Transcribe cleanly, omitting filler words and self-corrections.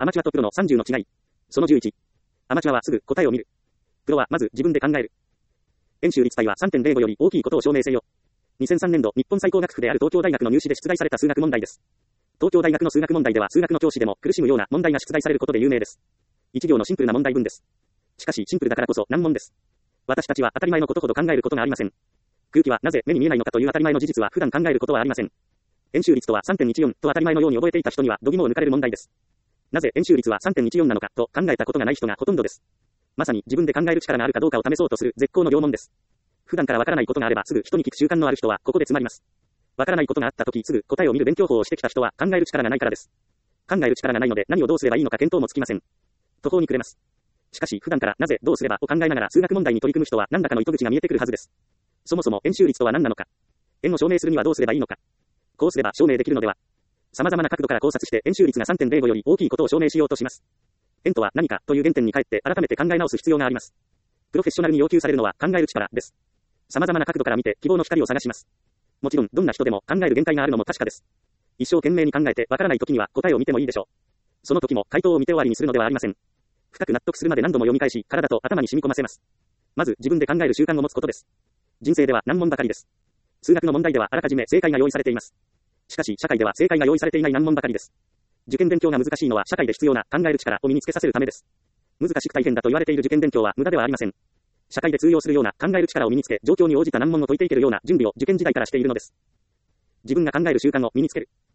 アマチュアとプロの30の違い。その11。アマチュアはすぐ答えを見る。プロはまず自分で考える。円周率対は 3.05 より大きいことを証明せよ。2003年度日本最高学府である東京大学の入試で出題された数学問題です。東京大学の数学問題では数学の教師でも苦しむような問題が出題されることで有名です。一行のシンプルな問題文です。しかしシンプルだからこそ難問です。私たちは当たり前のことほど考えることがありません。空気はなぜ目に見えないのかという当たり前の事実は普段考えることはありません。円周率とは 3.14 と当たり前のように覚えていた人には度肝を抜かれる問題です。なぜ円周率は 3.14 なのかと考えたことがない人がほとんどです。まさに自分で考える力があるかどうかを試そうとする絶好の両問です。普段からわからないことがあればすぐ人に聞く習慣のある人はここで詰まります。わからないことがあった時すぐ答えを見る勉強法をしてきた人は考える力がないからです。考える力がないので何をどうすればいいのか見当もつきません。途方に暮れます。しかし普段からなぜどうすればを考えながら数学問題に取り組む人は何らかの糸口が見えてくるはずです。そもそも円周率とは何なのか。円を証明するにはどうすればいいのか。こうすれば証明できるのでは。様々な角度から考察して円周率が 3.05 より大きいことを証明しようとします。円とは何かという原点に帰って改めて考え直す必要があります。プロフェッショナルに要求されるのは考える力です。様々な角度から見て希望の光を探します。もちろんどんな人でも考える限界があるのも確かです。一生懸命に考えてわからない時には答えを見てもいいでしょう。その時も回答を見て終わりにするのではありません。深く納得するまで何度も読み返し、体と頭に染み込ませます。まず自分で考える習慣を持つことです。人生では難問ばかりです。数学の問題ではあらかじめ正解が用意されています。しかし社会では正解が用意されていない難問ばかりです。受験勉強が難しいのは社会で必要な考える力を身につけさせるためです。難しく大変だと言われている受験勉強は無駄ではありません。社会で通用するような考える力を身につけ、状況に応じた難問を解いていけるような準備を受験時代からしているのです。自分が考える習慣を身につける。